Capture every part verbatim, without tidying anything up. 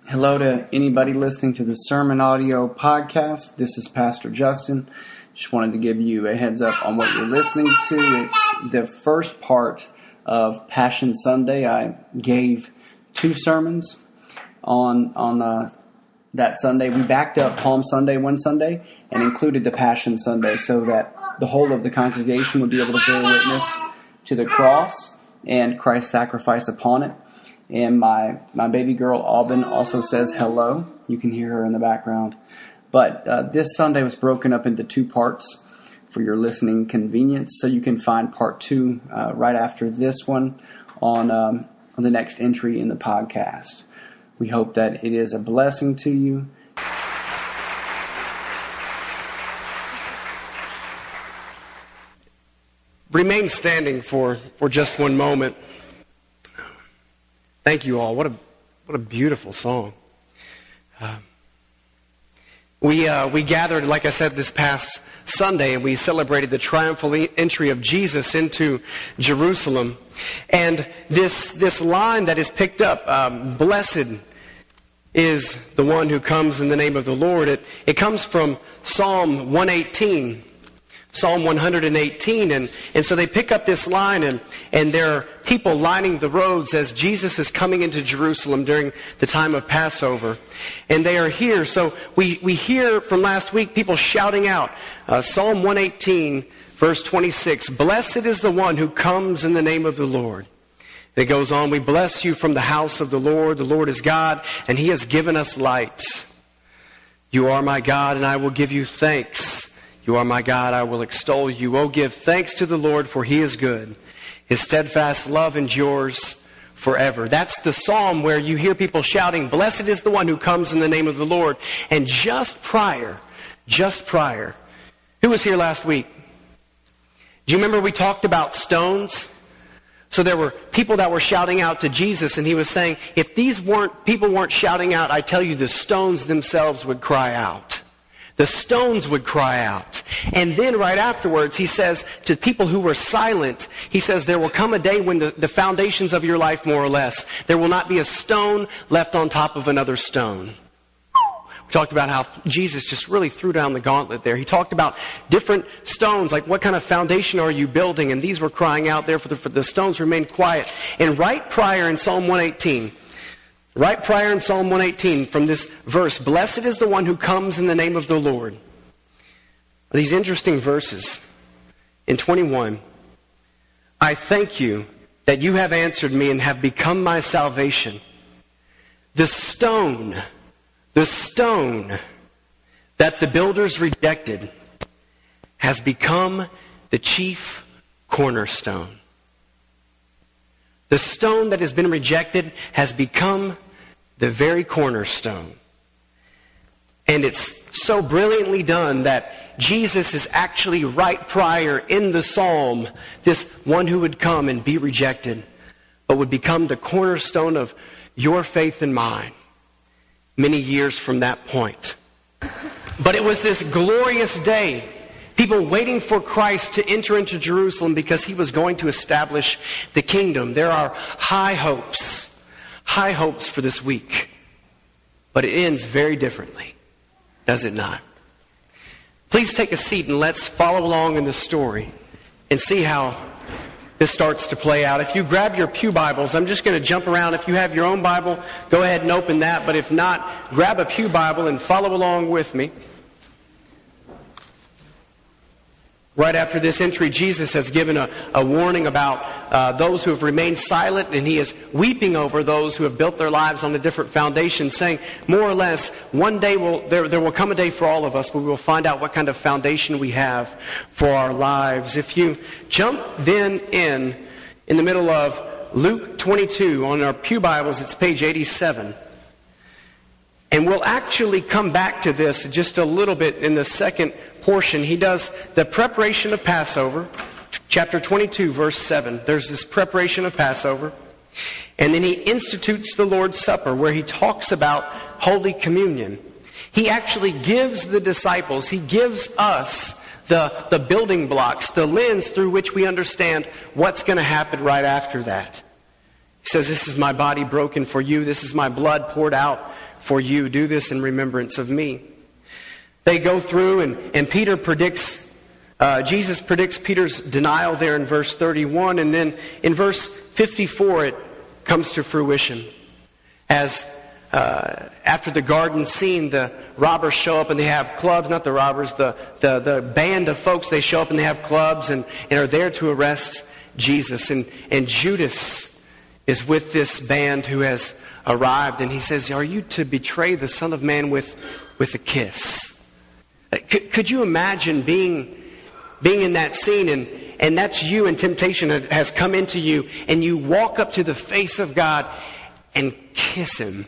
Hello to anybody listening to the Sermon Audio Podcast. This is Pastor Justin. Just wanted to give you a heads up on what you're listening to. It's the first part of Passion Sunday. I gave two sermons on on uh, that Sunday. We backed up Palm Sunday one Sunday and included the Passion Sunday so that the whole of the congregation would be able to bear witness to the cross and Christ's sacrifice upon it. And my, my baby girl, Aubin, also says hello. You can hear her in the background. But uh, this Sunday was broken up into two parts for your listening convenience. So you can find part two uh, right after this one on, um, on the next entry in the podcast. We hope that it is a blessing to you. Remain standing for, for just one moment. Thank you all. What a what a beautiful song. Uh, we uh, we gathered, like I said, this past Sunday, and we celebrated the triumphal entry of Jesus into Jerusalem. And this this line that is picked up, um, "Blessed is the one who comes in the name of the Lord." It it comes from Psalm one eighteen. Psalm one eighteen, and, and so they pick up this line, and, and there are people lining the roads as Jesus is coming into Jerusalem during the time of Passover. And they are here, so we, we hear from last week people shouting out, uh, Psalm one eighteen, verse twenty-six, "Blessed is the one who comes in the name of the Lord." And it goes on, "We bless you from the house of the Lord. The Lord is God, and He has given us light. You are my God, and I will give you thanks. You are my God, I will extol you. Oh, give thanks to the Lord, for He is good. His steadfast love endures forever." That's the psalm where you hear people shouting, "Blessed is the one who comes in the name of the Lord." And just prior, just prior, who was here last week? Do you remember we talked about stones? So there were people that were shouting out to Jesus, and He was saying, if these weren't people weren't shouting out, I tell you, the stones themselves would cry out. The stones would cry out. And then right afterwards, He says to people who were silent, He says, there will come a day when the, the foundations of your life, more or less, there will not be a stone left on top of another stone. We talked about how Jesus just really threw down the gauntlet there. He talked about different stones, like what kind of foundation are you building? And these were crying out there, for the, for the stones remained quiet. And right prior in Psalm one eighteen, Right prior in Psalm one eighteen, from this verse, "Blessed is the one who comes in the name of the Lord," these interesting verses. In twenty-one, "I thank you that you have answered me and have become my salvation. The stone, the stone that the builders rejected has become the chief cornerstone." The stone that has been rejected has become the very cornerstone. And it's so brilliantly done that Jesus is actually right prior in the psalm, this one who would come and be rejected, but would become the cornerstone of your faith and mine many years from that point. But it was this glorious day, people waiting for Christ to enter into Jerusalem because He was going to establish the kingdom. There are high hopes, high hopes for this week. But it ends very differently, does it not? Please take a seat and let's follow along in the story and see how this starts to play out. If you grab your pew Bibles, I'm just going to jump around. If you have your own Bible, go ahead and open that. But if not, grab a pew Bible and follow along with me. Right after this entry, Jesus has given a, a warning about uh, those who have remained silent, and He is weeping over those who have built their lives on a different foundation, saying, more or less, one day will there, there will come a day for all of us where we will find out what kind of foundation we have for our lives. If you jump then in, in the middle of Luke twenty-two, on our pew Bibles, it's page eighty-seven. And we'll actually come back to this just a little bit in the second portion. He does the preparation of Passover, chapter twenty-two, verse seven. There's this preparation of Passover. And then He institutes the Lord's Supper, where He talks about Holy Communion. He actually gives the disciples, He gives us the, the building blocks, the lens through which we understand what's going to happen right after that. He says, this is my body broken for you. This is my blood poured out for you. Do this in remembrance of me. They go through and, and Peter predicts, uh, Jesus predicts Peter's denial there in verse thirty-one. And then in verse fifty-four, it comes to fruition. As uh, after the garden scene, the robbers show up and they have clubs, not the robbers, the, the, the band of folks, they show up and they have clubs and, and are there to arrest Jesus. And, and Judas is with this band who has arrived, and he says, are you to betray the Son of Man with, with a kiss? Could, could you imagine being, being in that scene, and, and that's you, and temptation has come into you, and you walk up to the face of God and kiss Him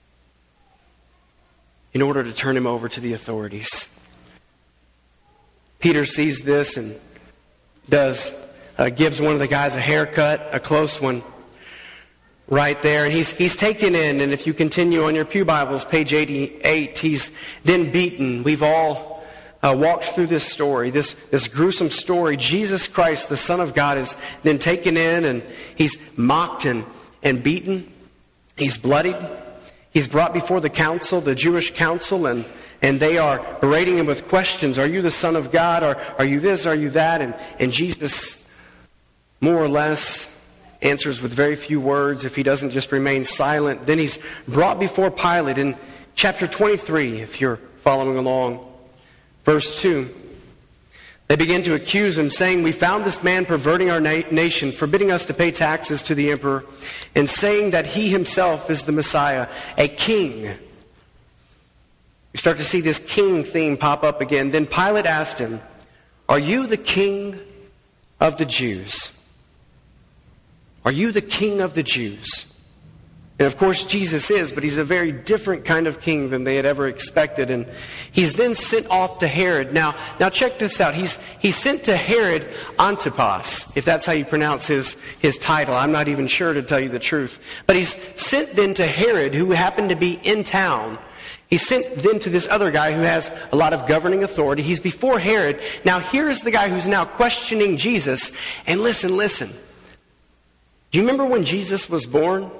in order to turn Him over to the authorities? Peter sees this and does uh, gives one of the guys a haircut, a close one, right there. And he's he's taken in, and if you continue on your pew Bibles, page eighty-eight, he's then beaten. We've all uh, walked through this story, this, this gruesome story. Jesus Christ, the Son of God, is then taken in, and He's mocked and, and beaten. He's bloodied. He's brought before the council, the Jewish council, and, and they are berating Him with questions. Are you the Son of God? Or are you this? Are you that? And, and Jesus, more or less, answers with very few words if He doesn't just remain silent. Then He's brought before Pilate in chapter twenty-three, if you're following along. Verse two. They begin to accuse Him, saying, we found this man perverting our na- nation, forbidding us to pay taxes to the emperor, and saying that he himself is the Messiah, a king. You start to see this king theme pop up again. Then Pilate asked Him, are you the king of the Jews? Are you the king of the Jews? And of course Jesus is, but He's a very different kind of king than they had ever expected. And He's then sent off to Herod. Now, now check this out. He's, he's sent to Herod Antipas, if that's how you pronounce his, his title. I'm not even sure, to tell you the truth. But he's sent then to Herod, who happened to be in town. He's sent then to this other guy who has a lot of governing authority. He's before Herod. Now here's the guy who's now questioning Jesus. And listen, listen. Do you remember when Jesus was born?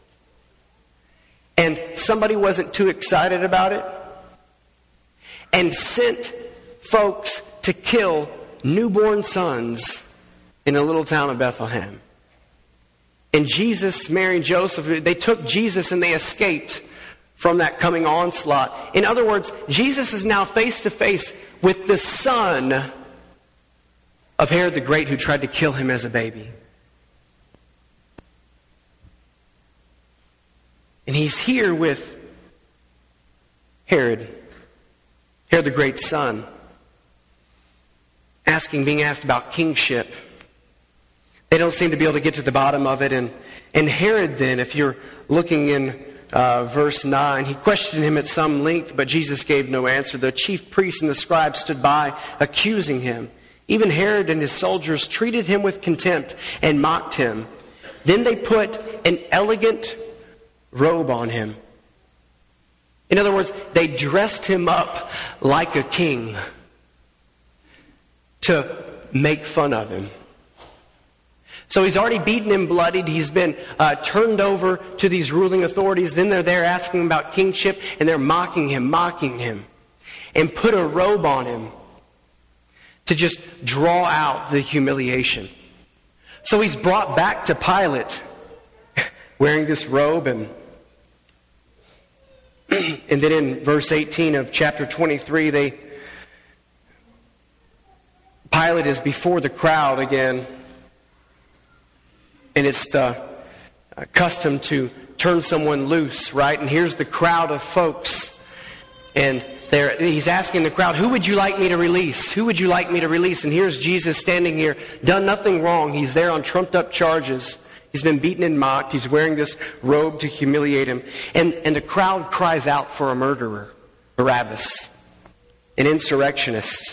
And somebody wasn't too excited about it? And sent folks to kill newborn sons in a little town of Bethlehem. And Jesus, Mary, and Joseph, they took Jesus and they escaped from that coming onslaught. In other words, Jesus is now face to face with the son of Herod the Great, who tried to kill him as a baby. And He's here with Herod, Herod the Great's son, asking, being asked about kingship. They don't seem to be able to get to the bottom of it. And, and Herod then, if you're looking in uh, verse nine, he questioned him at some length, but Jesus gave no answer. The chief priests and the scribes stood by, accusing him. Even Herod and his soldiers treated him with contempt and mocked him. Then they put an elegant robe on him. In other words, they dressed him up like a king to make fun of him. So he's already beaten and bloodied. He's been uh, turned over to these ruling authorities. Then they're there asking him about kingship, and they're mocking him, mocking him, and put a robe on him to just draw out the humiliation. So he's brought back to Pilate wearing this robe, and and then in verse eighteen of chapter twenty-three, they Pilate is before the crowd again, and it's the custom to turn someone loose, right? And here's the crowd of folks, and they're, he's asking the crowd, who would you like me to release? Who would you like me to release? And here's Jesus standing here, done nothing wrong. He's there on trumped up charges. He's been beaten and mocked. He's wearing this robe to humiliate him. And, and the crowd cries out for a murderer, Barabbas, an insurrectionist.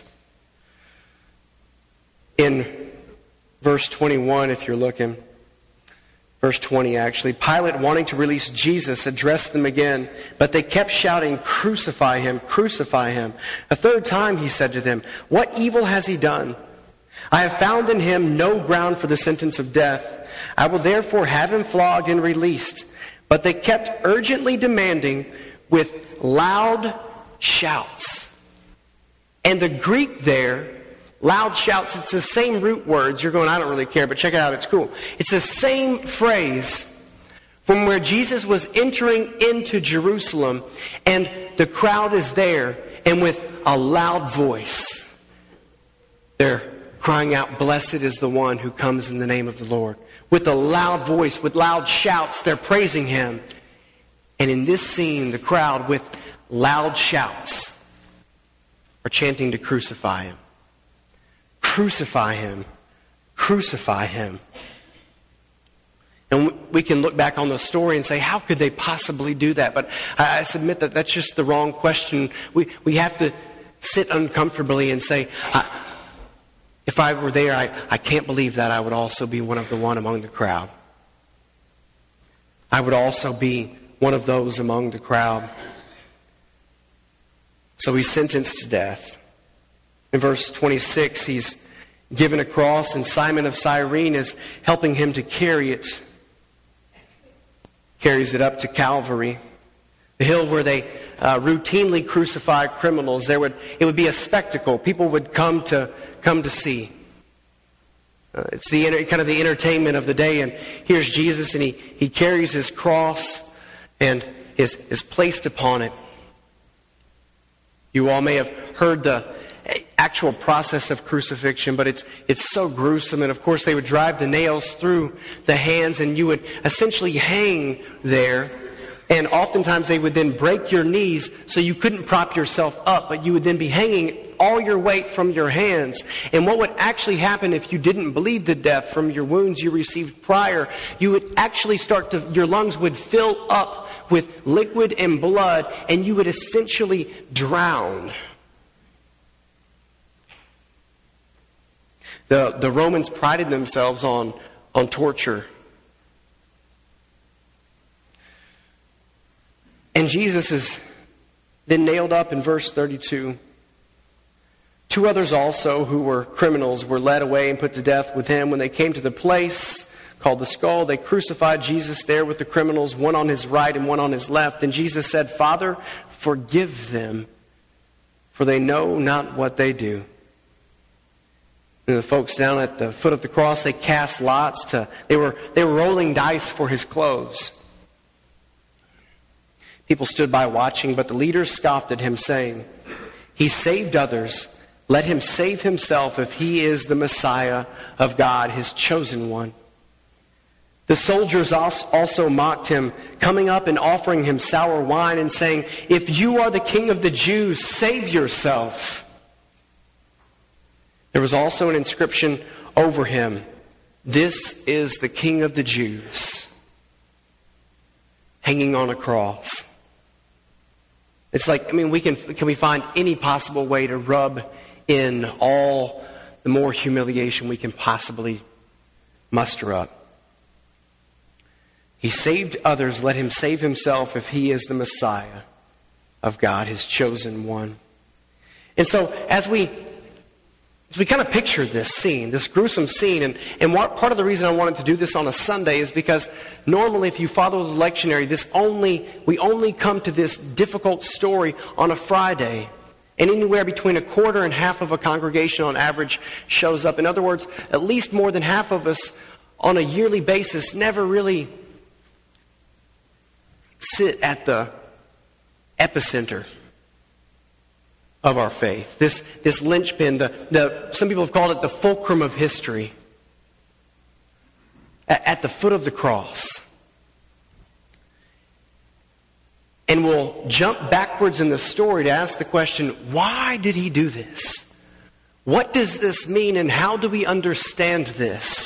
In verse twenty-one, if you're looking, verse twenty actually, Pilate, wanting to release Jesus, addressed them again, but they kept shouting, crucify him, crucify him. A third time he said to them, what evil has he done? I have found in him no ground for the sentence of death. I will therefore have him flogged and released. But they kept urgently demanding with loud shouts. And the Greek there, loud shouts, it's the same root words. You're going, I don't really care, but check it out, it's cool. It's the same phrase from where Jesus was entering into Jerusalem, and the crowd is there, and with a loud voice, they're crying out, "Blessed is the one who comes in the name of the Lord." With a loud voice, with loud shouts, they're praising him. And in this scene, the crowd, with loud shouts, are chanting to crucify him. Crucify him. Crucify him. And we can look back on the story and say, how could they possibly do that? But I submit that that's just the wrong question. We we have to sit uncomfortably and say, I, if I were there, I, I can't believe that I would also be one of the one among the crowd. I would also be one of those among the crowd. So he's sentenced to death. In verse twenty-six, he's given a cross, and Simon of Cyrene is helping him to carry it. Carries it up to Calvary, the hill where they uh, routinely crucify criminals. There would it would be a spectacle. People would come to come to see. Uh, it's the kind of the entertainment of the day. And here's Jesus, and he he carries his cross and is is placed upon it. You all may have heard the actual process of crucifixion, but it's it's so gruesome. And of course they would drive the nails through the hands, and you would essentially hang there, and oftentimes they would then break your knees so you couldn't prop yourself up, but you would then be hanging all your weight from your hands. And what would actually happen if you didn't bleed to death from your wounds you received prior, you would actually start to, your lungs would fill up with liquid and blood, and you would essentially drown. The, the Romans prided themselves on, on torture. And Jesus is then nailed up in verse thirty-two. Two others also, who were criminals, were led away and put to death with him. When they came to the place called the Skull, they crucified Jesus there with the criminals, one on his right and one on his left. And Jesus said, "Father, forgive them, for they know not what they do." And the folks down at the foot of the cross, they cast lots to, they were, they were rolling dice for his clothes. People stood by watching, but the leaders scoffed at him, saying, "He saved others. Let him save himself if he is the Messiah of God, his chosen one." The soldiers also mocked him, coming up and offering him sour wine and saying, "If you are the king of the Jews, save yourself." There was also an inscription over him, "This is the King of the Jews," hanging on a cross. It's like, I mean, we can can we find any possible way to rub in all the more humiliation we can possibly muster up? He saved others, let him save himself if he is the Messiah of God, his chosen one. And so as we as we kind of picture this scene, this gruesome scene, and, and what, part of the reason I wanted to do this on a Sunday is because normally if you follow the lectionary, this only we only come to this difficult story on a Friday. And anywhere between a quarter and half of a congregation on average shows up. In other words, at least more than half of us on a yearly basis never really sit at the epicenter of our faith. This this linchpin, the, the some people have called it the fulcrum of history. At, at the foot of the cross. And we'll jump backwards in the story to ask the question, why did he do this? What does this mean, and how do we understand this?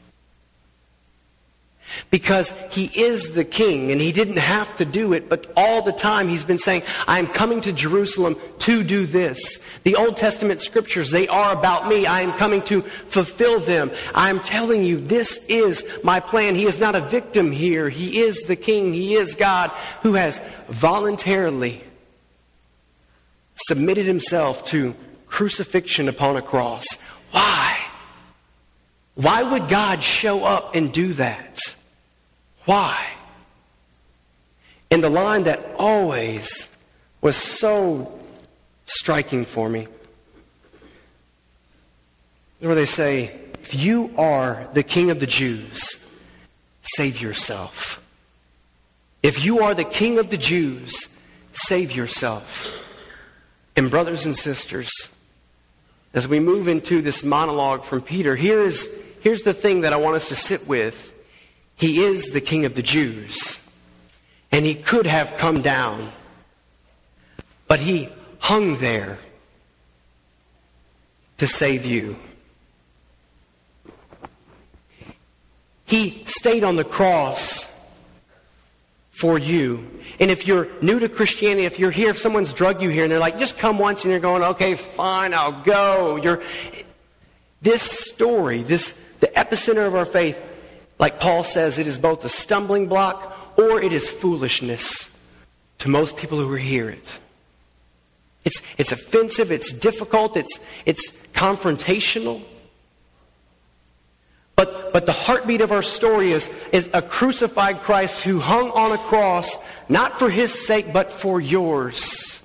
Because he is the king, and he didn't have to do it, but all the time he's been saying, I am coming to Jerusalem to do this. The Old Testament scriptures, they are about me. I am coming to fulfill them. I am telling you, this is my plan. He is not a victim here. He is the king. He is God who has voluntarily submitted himself to crucifixion upon a cross. Why? Why would God show up and do that? Why? And the line that always was so striking for me, where they say, if you are the King of the Jews, save yourself. If you are the King of the Jews, save yourself. And brothers and sisters, as we move into this monologue from Peter, here is, here's the thing that I want us to sit with. He is the King of the Jews. And he could have come down. But he hung there to save you. He stayed on the cross for you. And if you're new to Christianity, if you're here, if someone's drugged you here and they're like, just come once, and you're going, okay, fine, I'll go. You're, this story, this the epicenter of our faith, like Paul says, it is both a stumbling block or it is foolishness to most people who hear it. It's, it's offensive, it's difficult, it's, it's confrontational. But, but the heartbeat of our story is, is a crucified Christ who hung on a cross, not for his sake, but for yours.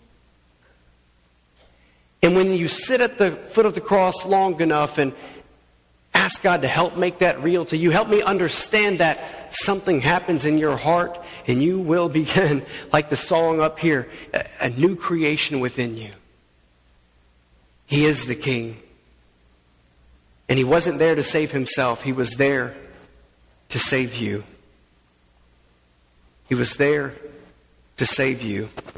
And when you sit at the foot of the cross long enough and ask God to help make that real to you, help me understand that, something happens in your heart and you will begin, like the song up here, a, a new creation within you. He is the King. And he wasn't there to save himself. He was there to save you. He was there to save you.